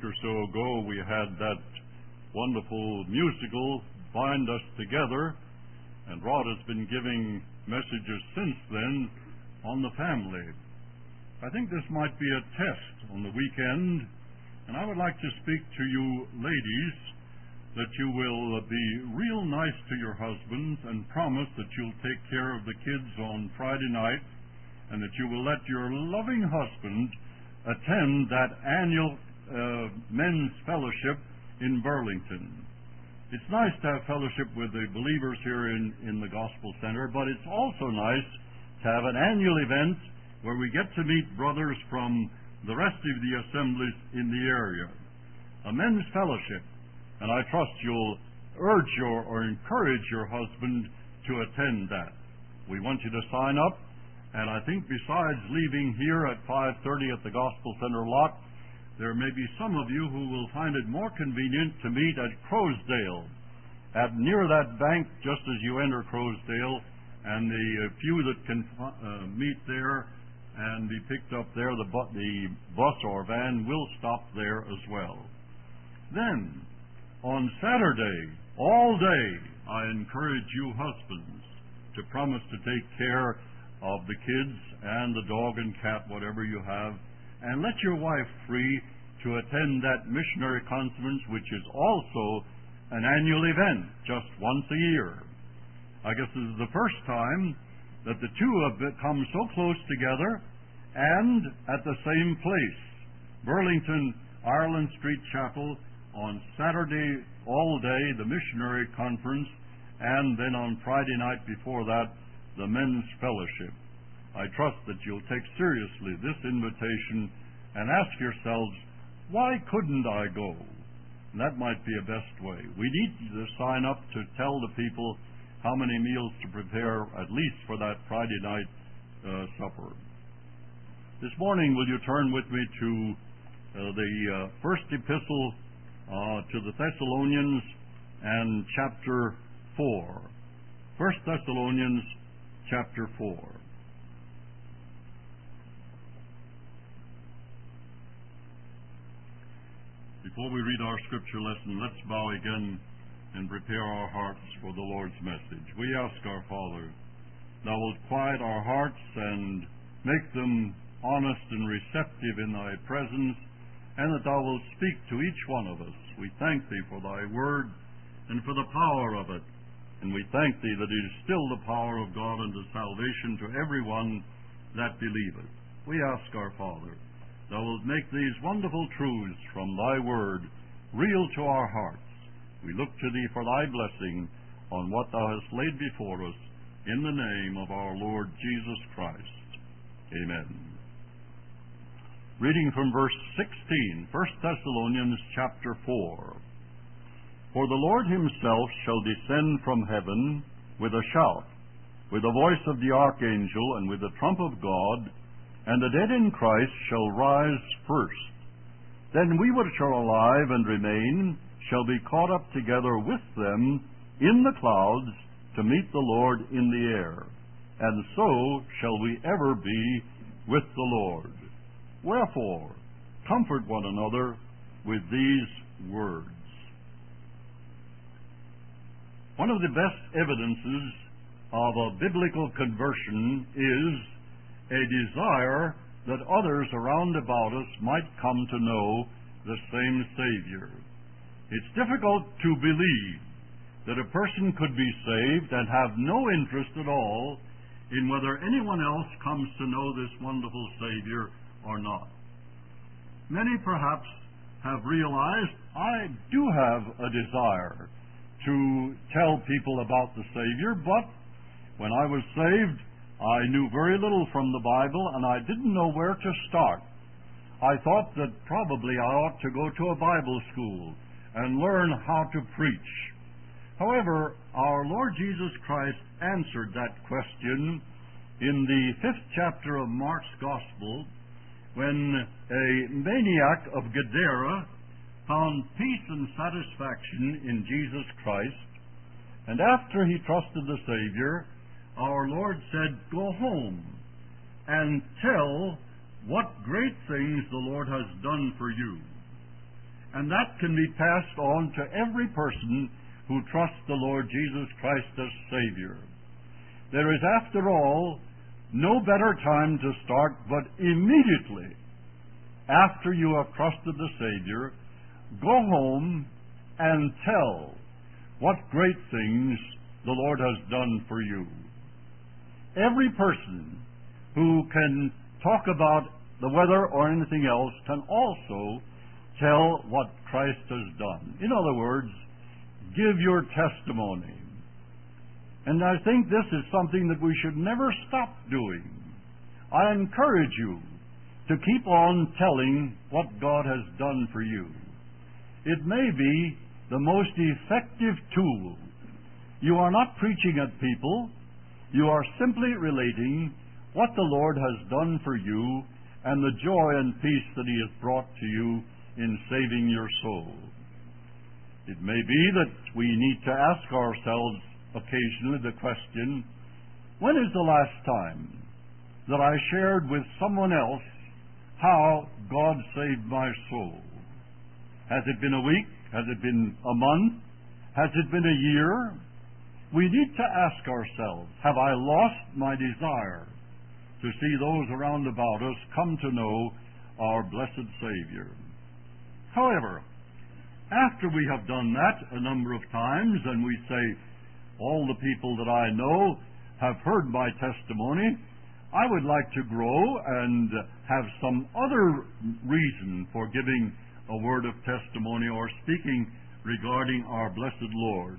or so ago, we had that wonderful musical, Bind Us Together, and Rod has been giving messages since then on the family. I think this might be a test on the weekend, and I would like to speak to you ladies that you will be real nice to your husbands and promise that you'll take care of the kids on Friday night, and that you will let your loving husband attend that annual men's fellowship in Burlington. It's nice to have fellowship with the believers here in the Gospel Center, but it's also nice to have an annual event where we get to meet brothers from the rest of the assemblies in the area. A men's fellowship, and I trust you'll urge or encourage your husband to attend that. We want you to sign up, and I think besides leaving here at 5:30 at the Gospel Center lot, there may be some of you who will find it more convenient to meet at Crowsdale, near that bank just as you enter Crowsdale, and the few that can meet there and be picked up there, the bus or van will stop there as well. Then, on Saturday, all day, I encourage you husbands to promise to take care of the kids and the dog and cat, whatever you have, and let your wife free to attend that missionary conference, which is also an annual event, just once a year. I guess this is the first time that the two have come so close together and at the same place, Burlington, Ireland Street Chapel, on Saturday all day, the missionary conference, and then on Friday night before that, the men's fellowship. I trust that you'll take seriously this invitation and ask yourselves, why couldn't I go? And that might be a best way. We need to sign up to tell the people how many meals to prepare, at least for that Friday night supper. This morning, will you turn with me to the first epistle to the Thessalonians and chapter 4. 1 Thessalonians chapter 4. Before we read our scripture lesson, let's bow again and prepare our hearts for the Lord's message. We ask our Father, Thou wilt quiet our hearts and make them honest and receptive in Thy presence, and that Thou wilt speak to each one of us. We thank Thee for Thy word and for the power of it, and we thank Thee that it is still the power of God unto salvation to everyone that believeth. We ask our Father, Thou wilt make these wonderful truths from Thy word real to our hearts. We look to Thee for Thy blessing on what Thou hast laid before us, in the name of our Lord Jesus Christ. Amen. Reading from verse 16, 1 Thessalonians chapter 4. For the Lord himself shall descend from heaven with a shout, with the voice of the archangel, and with the trump of God, and the dead in Christ shall rise first. Then we which are alive and remain shall be caught up together with them in the clouds to meet the Lord in the air, and so shall we ever be with the Lord. Wherefore, comfort one another with these words. One of the best evidences of a biblical conversion is a desire that others around about us might come to know the same Savior. It's difficult to believe that a person could be saved and have no interest at all in whether anyone else comes to know this wonderful Savior or not. Many perhaps have realized, I do have a desire to tell people about the Savior, but when I was saved, I knew very little from the Bible, and I didn't know where to start. I thought that probably I ought to go to a Bible school and learn how to preach. However, our Lord Jesus Christ answered that question in the 5th chapter of Mark's Gospel, when a maniac of Gadara found peace and satisfaction in Jesus Christ, and after he trusted the Savior, our Lord said, go home and tell what great things the Lord has done for you. And that can be passed on to every person who trusts the Lord Jesus Christ as Savior. There is, after all, no better time to start but immediately after you have trusted the Savior. Go home and tell what great things the Lord has done for you. Every person who can talk about the weather or anything else can also tell what Christ has done. In other words, give your testimony. And I think this is something that we should never stop doing. I encourage you to keep on telling what God has done for you. It may be the most effective tool. You are not preaching at people. You are simply relating what the Lord has done for you and the joy and peace that He has brought to you in saving your soul. It may be that we need to ask ourselves occasionally the question, when is the last time that I shared with someone else how God saved my soul? Has it been a week? Has it been a month? Has it been a year? We need to ask ourselves, have I lost my desire to see those around about us come to know our blessed Savior? However, after we have done that a number of times, and we say, all the people that I know have heard my testimony, I would like to grow and have some other reason for giving a word of testimony or speaking regarding our blessed Lord.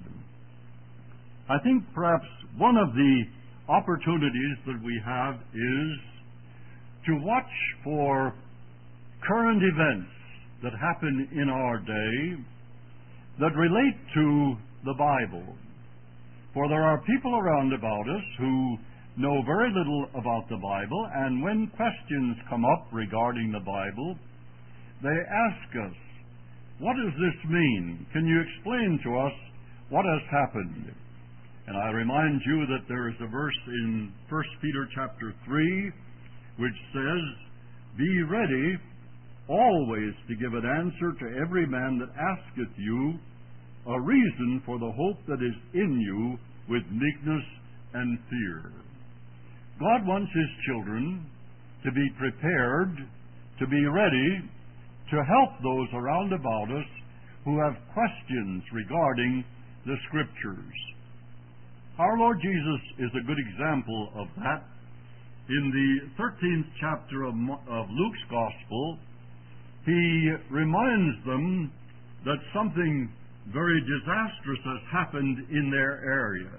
I think perhaps one of the opportunities that we have is to watch for current events that happen in our day that relate to the Bible. For there are people around about us who know very little about the Bible, and when questions come up regarding the Bible, they ask us, what does this mean? Can you explain to us what has happened? And I remind you that there is a verse in 1 Peter chapter 3 which says, be ready always to give an answer to every man that asketh you a reason for the hope that is in you with meekness and fear. God wants His children to be prepared, to be ready to help those around about us who have questions regarding the Scriptures. Our Lord Jesus is a good example of that. In the 13th chapter of Luke's Gospel, He reminds them that something very disastrous has happened in their area.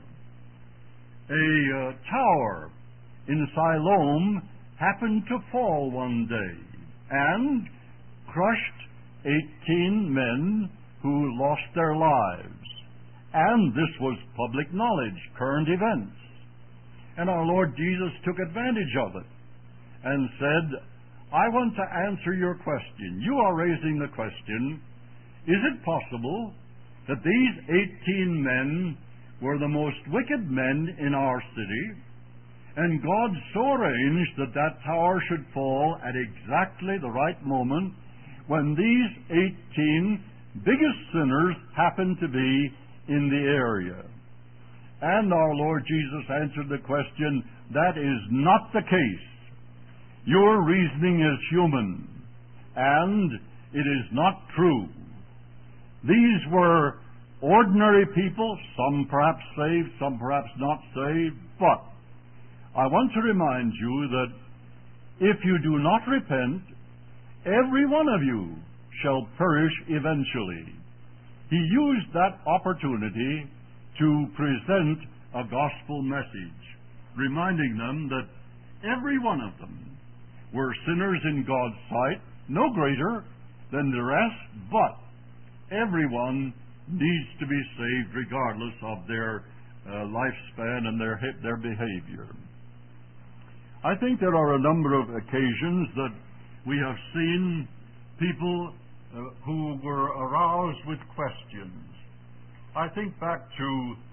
A tower in Siloam happened to fall one day and crushed 18 men who lost their lives. And this was public knowledge, current events. And our Lord Jesus took advantage of it and said, I want to answer your question. You are raising the question, is it possible that these 18 men were the most wicked men in our city, and God so arranged that that tower should fall at exactly the right moment when these 18 biggest sinners happened to be in the area? And our Lord Jesus answered the question, that is not the case. Your reasoning is human, and it is not true. These were ordinary people, some perhaps saved, some perhaps not saved, but I want to remind you that if you do not repent, every one of you shall perish eventually. He used that opportunity to present a gospel message, reminding them that every one of them were sinners in God's sight, no greater than the rest, but everyone needs to be saved regardless of their lifespan and their behavior. I think there are a number of occasions that we have seen people who were aroused with questions. I think back to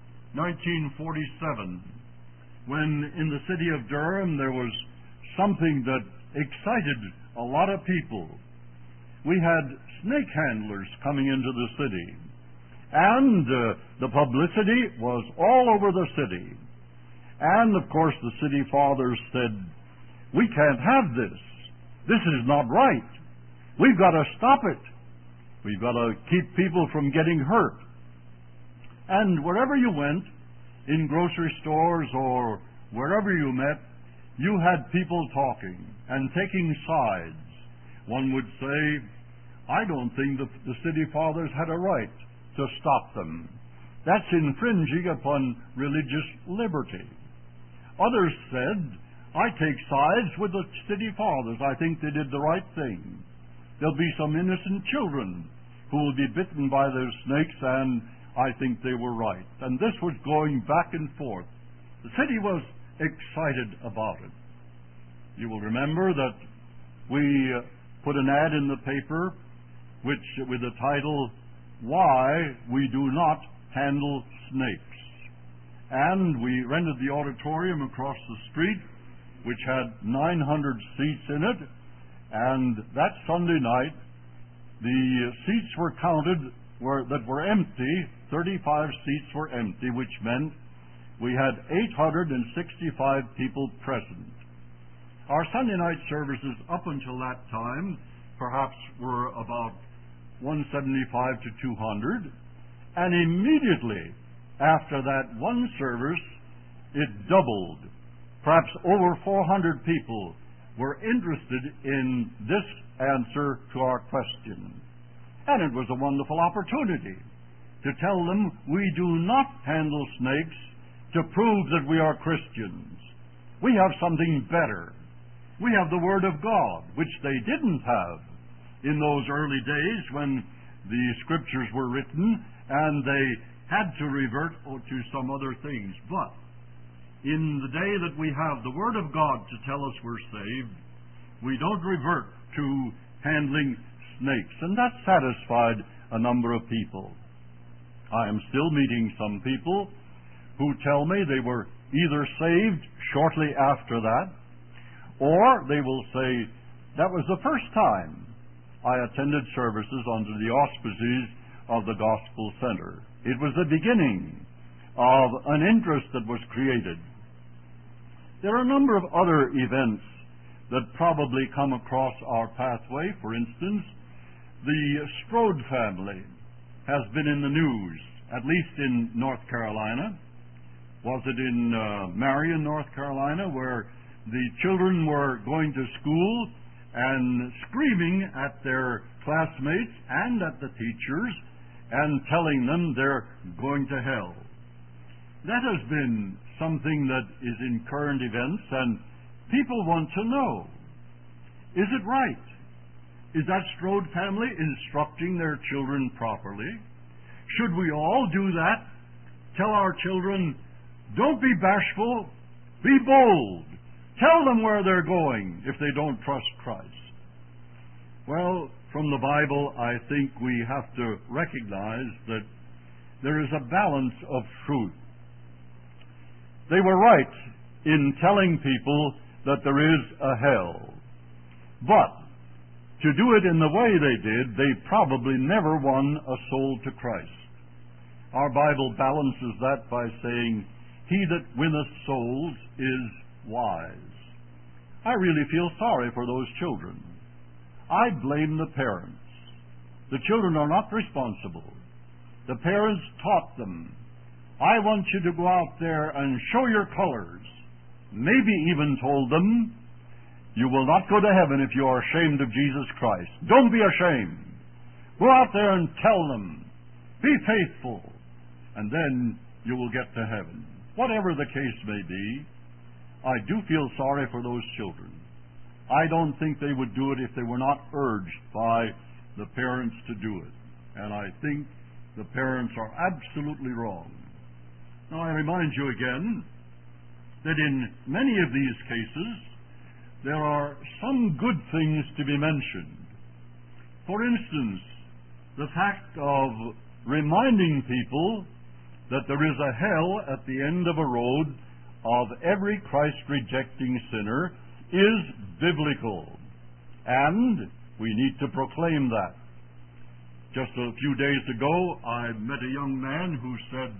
1947, when in the city of Durham there was something that excited a lot of people. we had snake handlers coming into the city. And the publicity was all over the city. And, of course, the city fathers said, "We can't have this. This is not right. We've got to stop it. We've got to keep people from getting hurt." And wherever you went, in grocery stores or wherever you met, you had people talking and taking sides. One would say, "I don't think the city fathers had a right to stop them. That's infringing upon religious liberty." Others said, "I take sides with the city fathers. I think they did the right thing. There'll be some innocent children who will be bitten by those snakes, and I think they were right." And this was going back and forth. The city was excited about it. You will remember that we put an ad in the paper with the title, "Why We Do Not Handle Snakes." And we rented the auditorium across the street, which had 900 seats in it. And that Sunday night, the seats were counted that were empty. 35 seats were empty, which meant we had 865 people present. Our Sunday night services up until that time perhaps were about 175 to 200, and immediately after that one service it doubled. Perhaps over 400 people were interested in this answer to our question. And it was a wonderful opportunity to tell them we do not handle snakes to prove that we are Christians. We have something better. We have the Word of God, which they didn't have in those early days when the Scriptures were written, and they had to revert to some other things. But in the day that we have the Word of God to tell us we're saved, we don't revert to handling snakes, and that satisfied a number of people. I am still meeting some people who tell me they were either saved shortly after that, or they will say, "That was the first time I attended services under the auspices of the Gospel Center. It was the beginning of an interest that was created." There are a number of other events that probably come across our pathway. For instance, the Strode family has been in the news, at least in North Carolina. Was it in Marion, North Carolina, where the children were going to school and screaming at their classmates and at the teachers and telling them they're going to hell? That has been something that is in current events, and people want to know, is it right? Is that Strode family instructing their children properly? Should we all do that? Tell our children, don't be bashful, be bold. Tell them where they're going if they don't trust Christ. Well, from the Bible, I think we have to recognize that there is a balance of truth. They were right in telling people that there is a hell. But to do it in the way they did, they probably never won a soul to Christ. Our Bible balances that by saying, "He that winneth souls is wise." I really feel sorry for those children. I blame the parents. The children are not responsible. The parents taught them, "I want you to go out there and show your colors." Maybe even told them, "You will not go to heaven if you are ashamed of Jesus Christ. Don't be ashamed. Go out there and tell them. Be faithful, and then you will get to heaven." Whatever the case may be, I do feel sorry for those children. I don't think they would do it if they were not urged by the parents to do it. And I think the parents are absolutely wrong. Now, I remind you again that in many of these cases, there are some good things to be mentioned. For instance, the fact of reminding people that there is a hell at the end of a road of every Christ-rejecting sinner is biblical. And We need to proclaim that. Just a few days ago, I met a young man who said,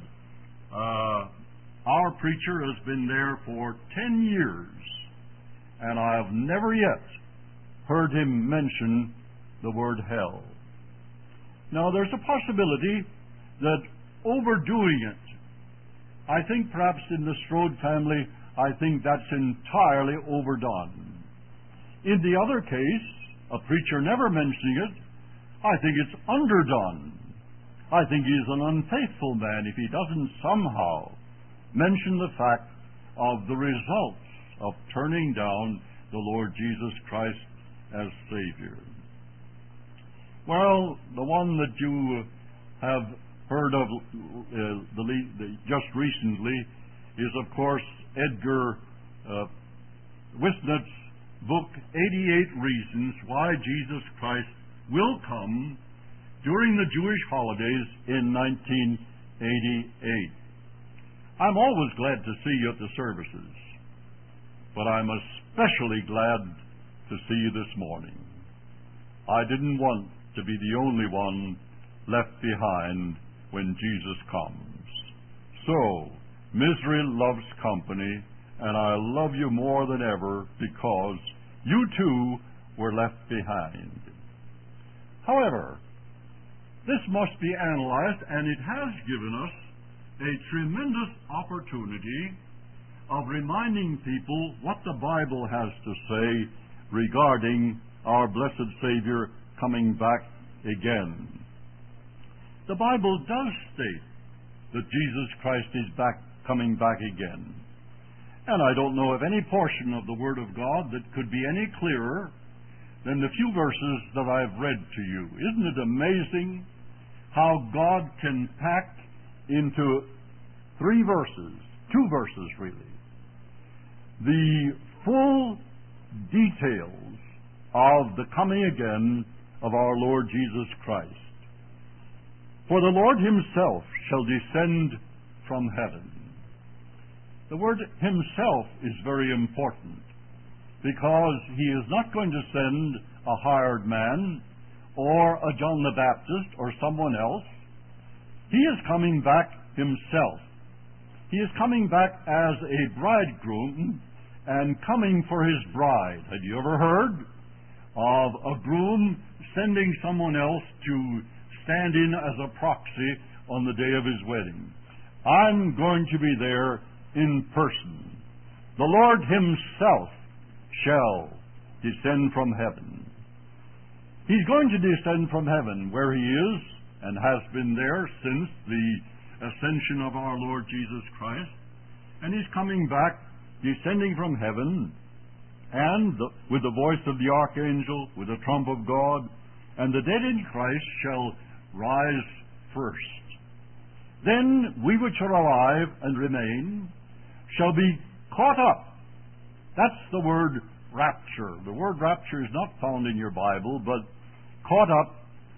our preacher has been there for 10 years, and I have never yet heard him mention the word hell. Now, there's a possibility that overdoing it, I think perhaps in the Strode family, I think that's entirely overdone. In the other case, a preacher never mentioning it, I think it's underdone. I think he's an unfaithful man if he doesn't somehow mention the fact of the results of turning down the Lord Jesus Christ as Savior. Well, the one that you have heard of just recently is, of course, Edgar Wisnet's book, 88 Reasons Why Jesus Christ Will Come During the Jewish Holidays in 1988. I'm always glad to see you at the services, but I'm especially glad to see you this morning. I didn't want to be the only one left behind when Jesus comes. So, misery loves company, and I love you more than ever because you too were left behind. However, this must be analyzed, and it has given us a tremendous opportunity of reminding people what the Bible has to say regarding our blessed Savior coming back again. The Bible does state that Jesus Christ is coming back again. And I don't know of any portion of the Word of God that could be any clearer than the few verses that I've read to you. Isn't it amazing how God can pack into 3 verses, 2 verses really, the full details of the coming again of our Lord Jesus Christ. For the Lord himself shall descend from heaven. The word himself is very important because he is not going to send a hired man or a John the Baptist or someone else. He is coming back himself. He is coming back as a bridegroom and coming for his bride. Have you ever heard of a groom sending someone else to stand in as a proxy on the day of his wedding? I'm going to be there in person. The Lord himself shall descend from heaven. He's going to descend from heaven where he is and has been there since the ascension of our Lord Jesus Christ. And he's coming back, descending from heaven, and with the voice of the archangel, with the trump of God, and the dead in Christ shall rise first. Then we which are alive and remain shall be caught up. That's the word rapture. The word rapture is not found in your Bible, but caught up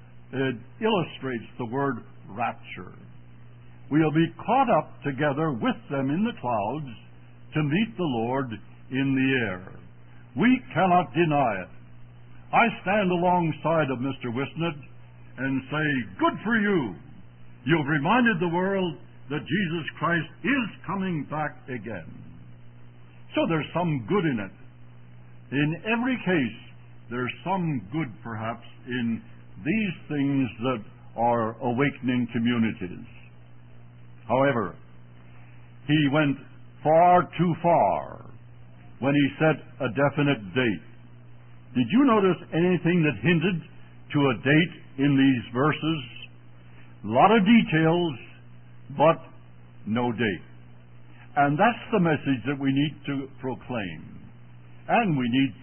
illustrates the word rapture. We'll be caught up together with them in the clouds to meet the Lord in the air. We cannot deny it. I stand alongside of Mr. Wisnet and say, good for you. You've reminded the world that Jesus Christ is coming back again. So there's some good in it. In every case, there's some good perhaps in these things that are awakening communities. However, he went far too far when he set a definite date. Did you notice anything that hinted to a date in these verses? A lot of details, but no date. And that's the message that we need to proclaim. And we need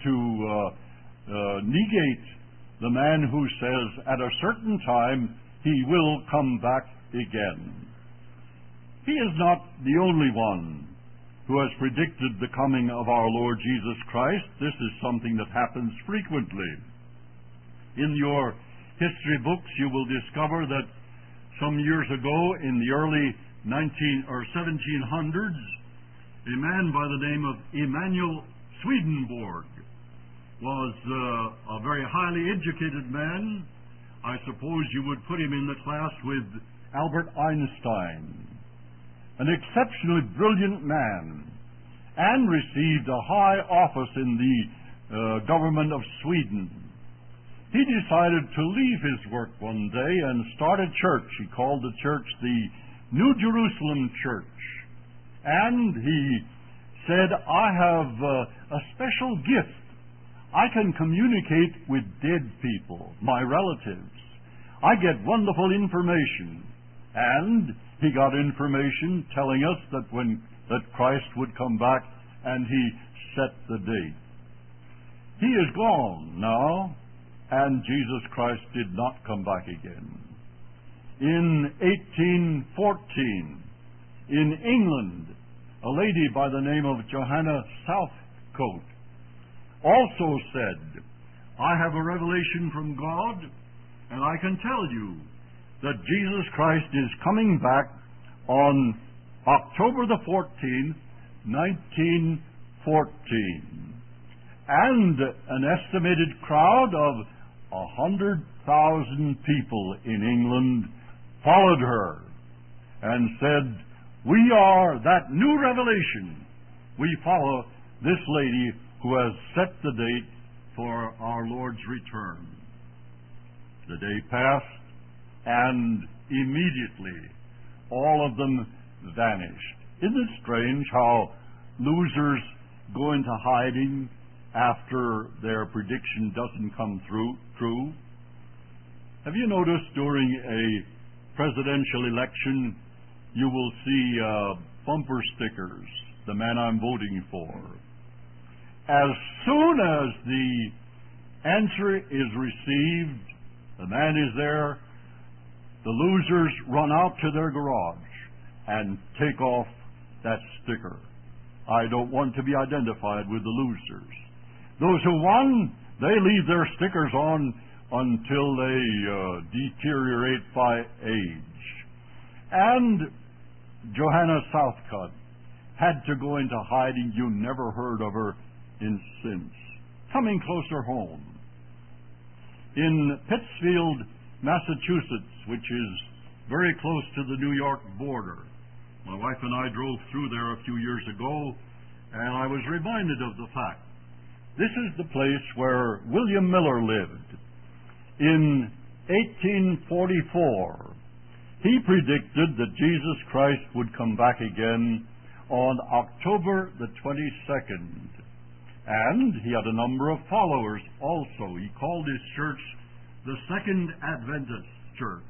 to negate the man who says at a certain time he will come back again. He is not the only one who has predicted the coming of our Lord Jesus Christ. This is something that happens frequently. In your history books, you will discover that some years ago, in the early 1700s, a man by the name of Emanuel Swedenborg was a very highly educated man. I suppose you would put him in the class with Albert Einstein, an exceptionally brilliant man, and received a high office in the government of Sweden. He decided to leave his work one day and start a church. He called the church the New Jerusalem Church. And he said, I have a special gift. I can communicate with dead people, my relatives. I get wonderful information. And he got information telling us that Christ would come back, and he set the date. He is gone now, and Jesus Christ did not come back again. In 1814, in England, a lady by the name of Johanna Southcote also said, I have a revelation from God, and I can tell you that Jesus Christ is coming back on October the 14th, 1914. And an estimated crowd of 100,000 people in England followed her and said, we are that new revelation. We follow this lady who has set the date for our Lord's return. The day passed, and immediately all of them vanished. Isn't it strange how losers go into hiding after their prediction doesn't come true? Have you noticed during a presidential election you will see bumper stickers, the man I'm voting for? As soon as the answer is received, the man is there, the losers run out to their garage and take off that sticker. I don't want to be identified with the losers. Those who won, they leave their stickers on until they deteriorate by age. And Johanna Southcote had to go into hiding. You never heard of her since. Coming closer home, in Pittsfield, Massachusetts, which is very close to the New York border, my wife and I drove through there a few years ago, and I was reminded of the fact. This is the place where William Miller lived. In 1844, he predicted that Jesus Christ would come back again on October the 22nd. And he had a number of followers also. He called his church the Second Adventist Church.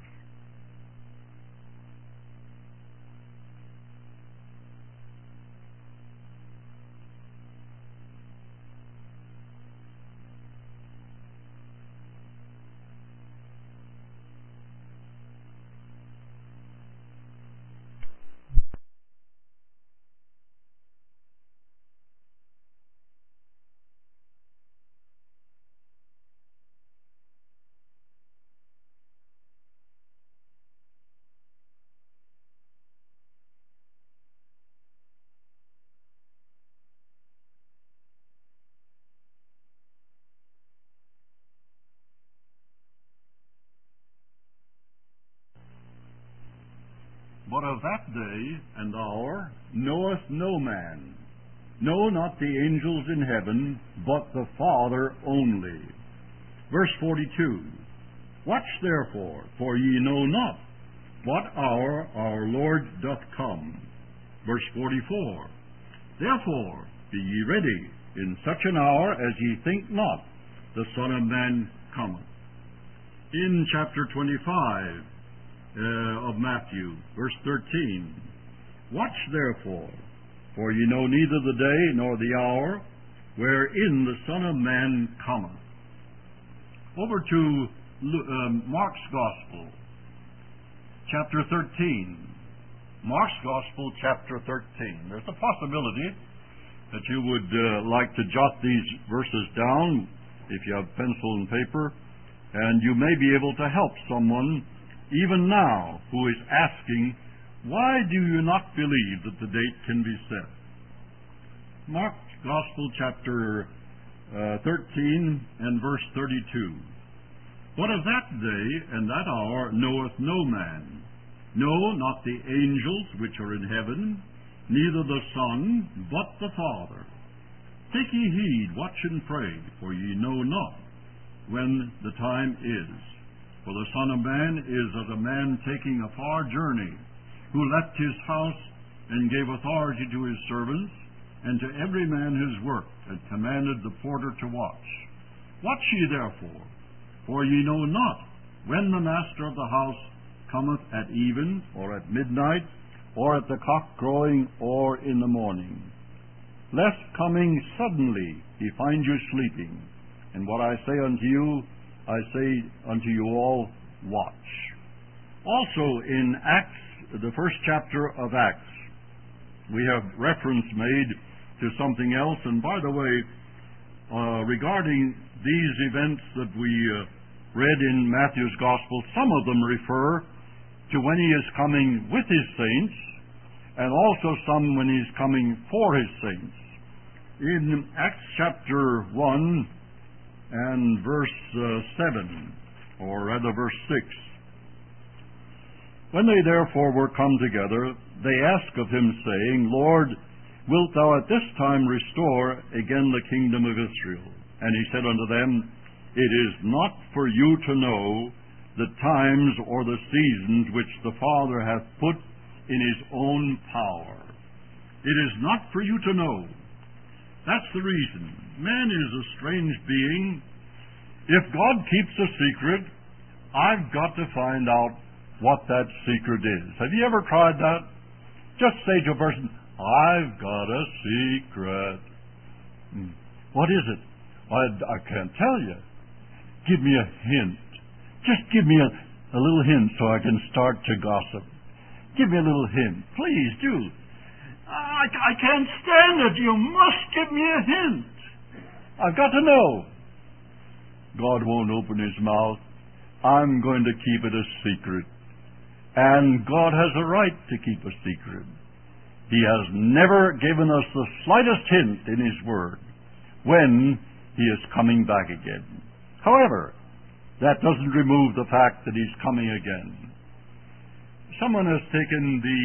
But of that day and hour knoweth no man, no, not the angels in heaven, but the Father only. Verse 42, Watch therefore, for ye know not what hour our Lord doth come. Verse 44, Therefore be ye ready, in such an hour as ye think not, the Son of Man cometh. In chapter 25, of Matthew, verse 13, Watch therefore, for ye know neither the day nor the hour wherein the Son of Man cometh. Over to Mark's Gospel, chapter 13. Mark's Gospel, chapter 13. There's a possibility that you would like to jot these verses down if you have pencil and paper, and you may be able to help someone even now who is asking, why do you not believe that the date can be set? Mark's Gospel, chapter 13 and verse 32. But of that day and that hour knoweth no man, no, not the angels which are in heaven, neither the Son, but the Father. Take ye heed, watch and pray, for ye know not when the time is. For the Son of Man is as a man taking a far journey, who left his house and gave authority to his servants, and to every man his work, and commanded the porter to watch. Watch ye therefore, for ye know not when the master of the house cometh at even, or at midnight, or at the cock crowing, or in the morning, lest coming suddenly he find you sleeping. And what I say unto you, I say unto you all, watch. Also in Acts, the first chapter of Acts, we have reference made to something else. And by the way, regarding these events that we read in Matthew's Gospel, some of them refer to when he is coming with his saints, and also some when he's coming for his saints. In Acts chapter 1 and verse 7, or rather verse 6, when they therefore were come together, they asked of him, saying, Lord, wilt thou at this time restore again the kingdom of Israel? And he said unto them, It is not for you to know the times or the seasons which the Father hath put in his own power. It is not for you to know. That's the reason. Man is a strange being. If God keeps a secret, I've got to find out what that secret is. Have you ever tried that? Just say to a person, I've got a secret. What is it? I can't tell you. Give me a hint. Just give me a little hint so I can start to gossip. Give me a little hint. Please do. I can't stand it. You must give me a hint. I've got to know. God won't open his mouth. I'm going to keep it a secret. And God has a right to keep a secret. He has never given us the slightest hint in his word when he is coming back again. However, that doesn't remove the fact that he's coming again. Someone has taken the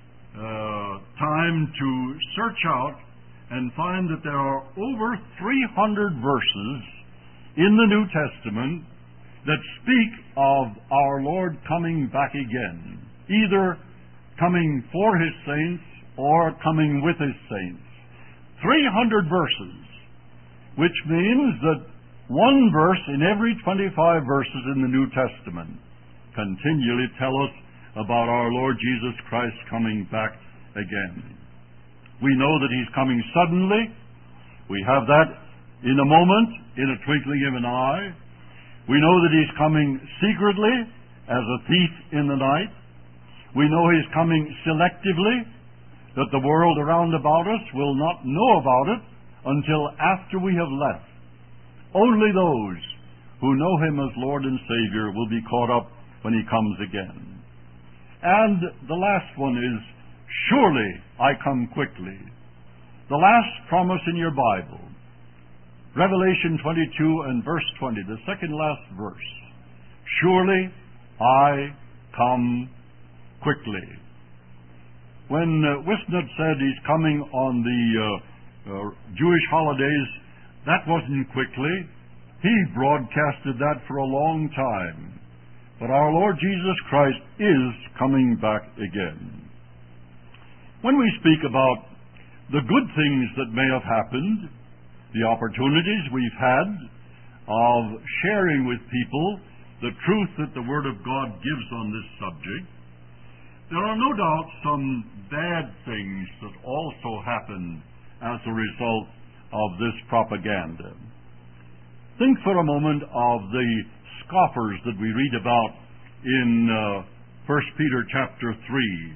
time to search out and find that there are over 300 verses in the New Testament that speak of our Lord coming back again, either coming for his saints or coming with his saints. 300 verses, which means that one verse in every 25 verses in the New Testament continually tell us about our Lord Jesus Christ coming back again. We know that he's coming suddenly. We have that in a moment, in a twinkling of an eye. We know that he's coming secretly, as a thief in the night. We know he's coming selectively, that the world around about us will not know about it until after we have left. Only those who know him as Lord and Savior will be caught up when he comes again. And the last one is, surely I come quickly. The last promise in your Bible, Revelation 22 and verse 20, the second last verse. Surely I come quickly. When Wisnett said he's coming on the Jewish holidays, that wasn't quickly. He broadcasted that for a long time. But our Lord Jesus Christ is coming back again. When we speak about the good things that may have happened, the opportunities we've had of sharing with people the truth that the Word of God gives on this subject, there are no doubt some bad things that also happen as a result of this propaganda. Think for a moment of the scoffers that we read about in 1 Peter chapter 3,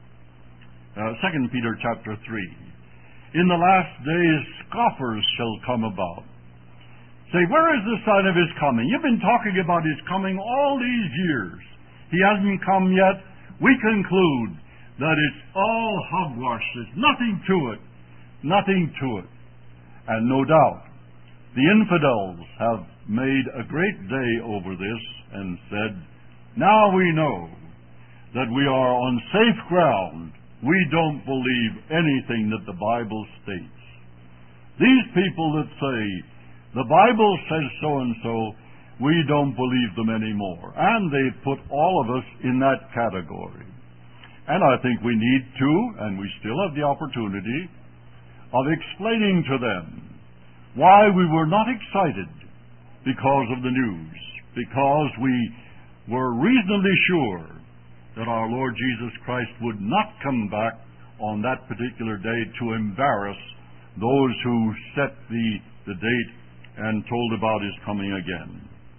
2 Peter chapter 3. In the last days, scoffers shall come about. Say, where is the sign of his coming? You've been talking about his coming all these years. He hasn't come yet. We conclude that it's all hogwash. There's nothing to it. Nothing to it. And no doubt, The infidels have made a great day over this and said, now we know that we are on safe ground. We don't believe anything that the Bible states. These people that say, the Bible says so-and-so, we don't believe them anymore. And they've put all of us in that category. And I think we need to, and we still have the opportunity, of explaining to them why we were not excited because of the news. Because we were reasonably sure that our Lord Jesus Christ would not come back on that particular day to embarrass those who set the date and told about his coming again.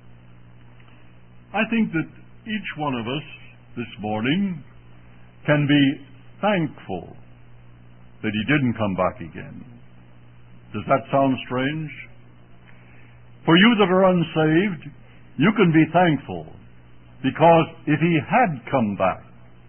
I think that each one of us this morning can be thankful that he didn't come back again. Does that sound strange? For you that are unsaved, you can be thankful, because if he had come back,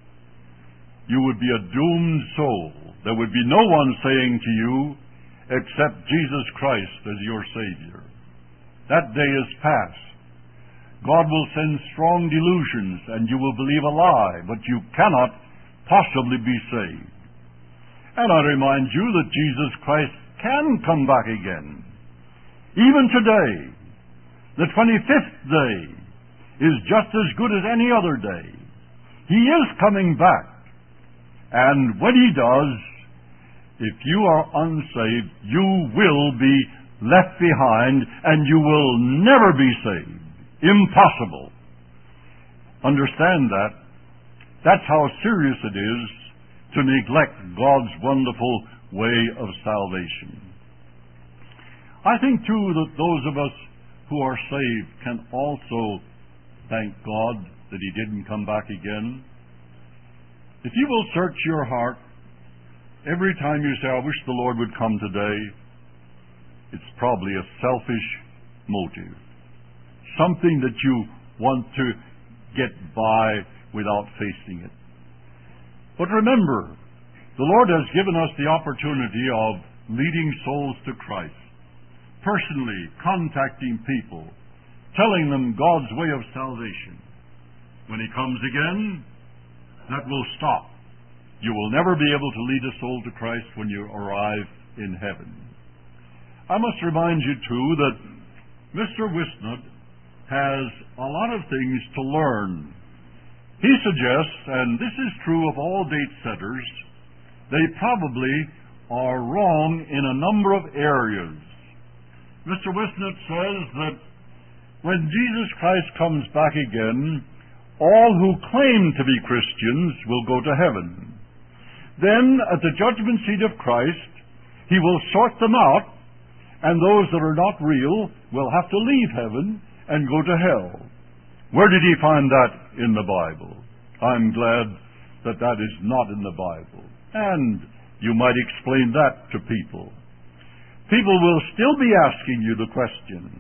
you would be a doomed soul. There would be no one saying to you, except Jesus Christ as your Savior. That day is past. God will send strong delusions, and you will believe a lie, but you cannot possibly be saved. And I remind you that Jesus Christ can come back again. Even today, the 25th day is just as good as any other day. He is coming back. And when he does, if you are unsaved, you will be left behind and you will never be saved. Impossible. Understand that. That's how serious it is to neglect God's wonderful way of salvation. I think, too, that those of us who are saved can also thank God that he didn't come back again. If you will search your heart, every time you say, I wish the Lord would come today, it's probably a selfish motive. Something that you want to get by without facing it. But remember, the Lord has given us the opportunity of leading souls to Christ, personally contacting people, telling them God's way of salvation. When he comes again, that will stop. You will never be able to lead a soul to Christ when you arrive in heaven. I must remind you, too, that Mr. Wisnott has a lot of things to learn. He suggests, and this is true of all date setters, they probably are wrong in a number of areas. Mr. Wisnott says that when Jesus Christ comes back again, all who claim to be Christians will go to heaven. Then, at the judgment seat of Christ, he will sort them out, and those that are not real will have to leave heaven and go to hell. Where did he find that in the Bible? I'm glad that that is not in the Bible. And you might explain that to people. People will still be asking you the question,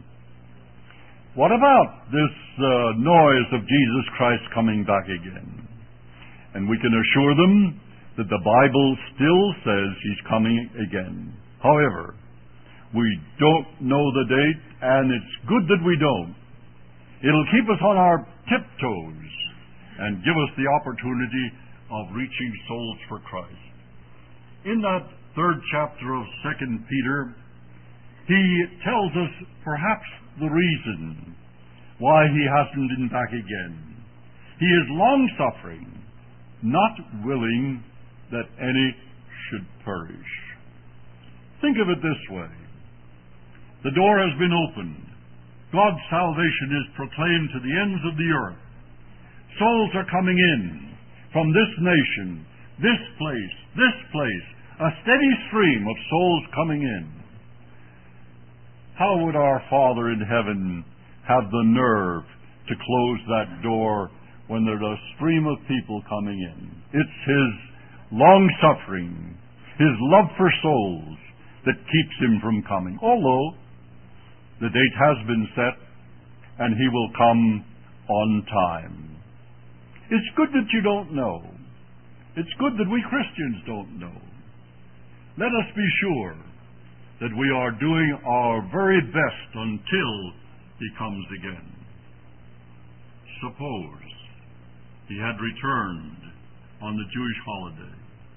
what about this noise of Jesus Christ coming back again? And we can assure them that the Bible still says he's coming again. However, we don't know the date, and it's good that we don't. It'll keep us on our tiptoes and give us the opportunity of reaching souls for Christ. In that third chapter of 2 Peter, he tells us perhaps the reason why he hasn't been back again. He is long-suffering, not willing that any should perish. Think of it this way. The door has been opened. God's salvation is proclaimed to the ends of the earth. Souls are coming in from this nation, this place, a steady stream of souls coming in. How would our Father in heaven have the nerve to close that door when there's a stream of people coming in? It's his long-suffering, his love for souls that keeps him from coming. Although the date has been set and he will come on time. It's good that you don't know. It's good that we Christians don't know. Let us be sure that we are doing our very best until he comes again. Suppose he had returned on the Jewish holiday.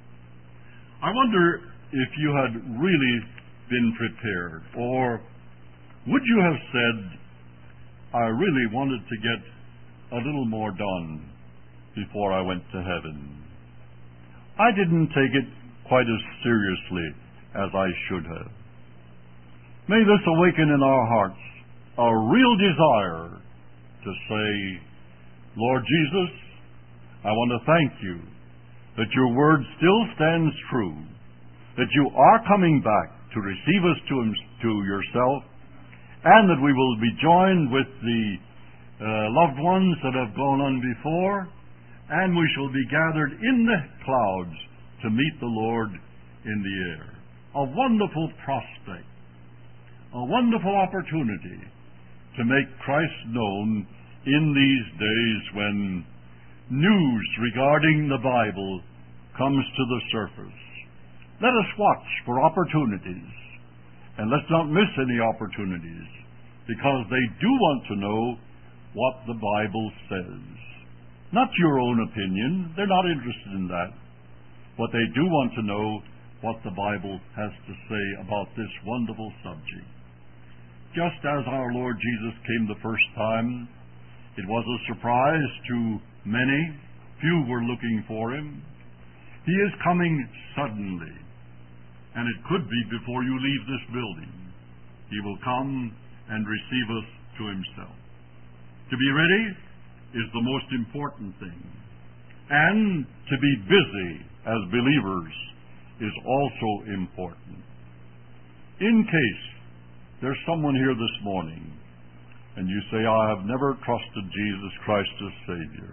I wonder if you had really been prepared, or would you have said, I really wanted to get a little more done before I went to heaven. I didn't take it quite as seriously as I should have. May this awaken in our hearts a real desire to say, Lord Jesus, I want to thank you that your word still stands true, that you are coming back to receive us to yourself, and that we will be joined with the loved ones that have gone on before, and we shall be gathered in the clouds to meet the Lord in the air. A wonderful prospect, a wonderful opportunity to make Christ known in these days when news regarding the Bible comes to the surface. Let us watch for opportunities, and let's not miss any opportunities, because they do want to know what the Bible says. Not your own opinion. They're not interested in that. But they do want to know what the Bible has to say about this wonderful subject. Just as our Lord Jesus came the first time, it was a surprise to many. Few were looking for him. He is coming suddenly, and it could be before you leave this building. He will come and receive us to himself. To be ready is the most important thing. And to be busy as believers is also important. In case there's someone here this morning and you say, I have never trusted Jesus Christ as Savior,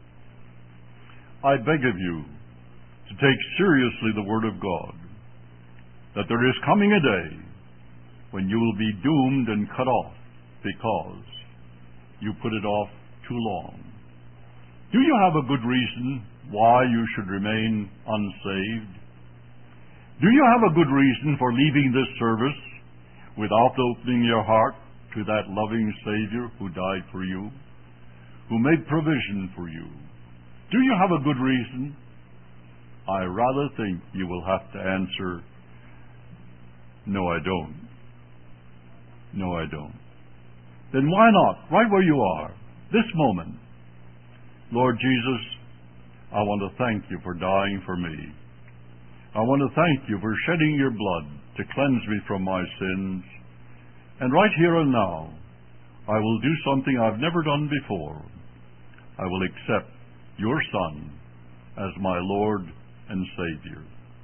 I beg of you to take seriously the Word of God, that there is coming a day when you will be doomed and cut off because you put it off too long. Do you have a good reason why you should remain unsaved? Do you have a good reason for leaving this service without opening your heart to that loving Savior who died for you, who made provision for you? Do you have a good reason? I rather think you will have to answer, no, I don't. No, I don't. Then why not, right where you are, this moment, Lord Jesus, I want to thank you for dying for me. I want to thank you for shedding your blood to cleanse me from my sins. And right here and now, I will do something I've never done before. I will accept your Son as my Lord and Savior.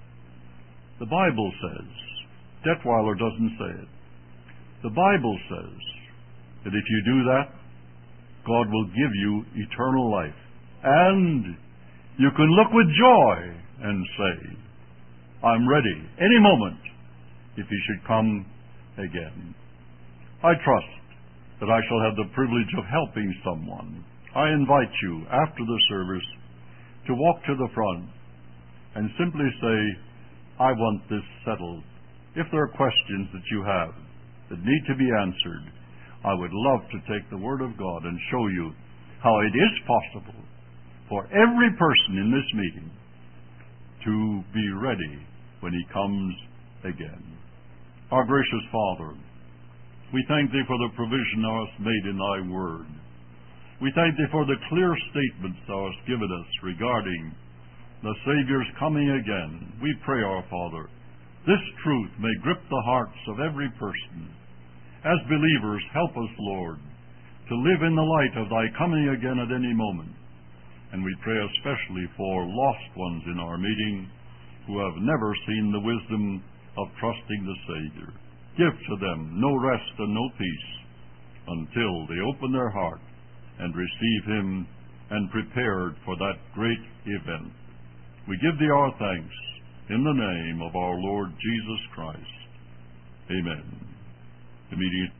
The Bible says, Detweiler doesn't say it, the Bible says that if you do that, God will give you eternal life. And you can look with joy and say, I'm ready any moment if he should come again. I trust that I shall have the privilege of helping someone. I invite you after the service to walk to the front and simply say, I want this settled. If there are questions that you have that need to be answered, I would love to take the Word of God and show you how it is possible for every person in this meeting to be ready when he comes again. Our gracious Father, we thank Thee for the provision Thou hast made in Thy Word. We thank Thee for the clear statements Thou hast given us regarding the Savior's coming again. We pray, our Father, this truth may grip the hearts of every person. As believers, help us, Lord, to live in the light of Thy coming again at any moment. And we pray especially for lost ones in our meeting who have never seen the wisdom of trusting the Savior. Give to them no rest and no peace until they open their heart and receive Him and prepared for that great event. We give Thee our thanks in the name of our Lord Jesus Christ. Amen. The meeting is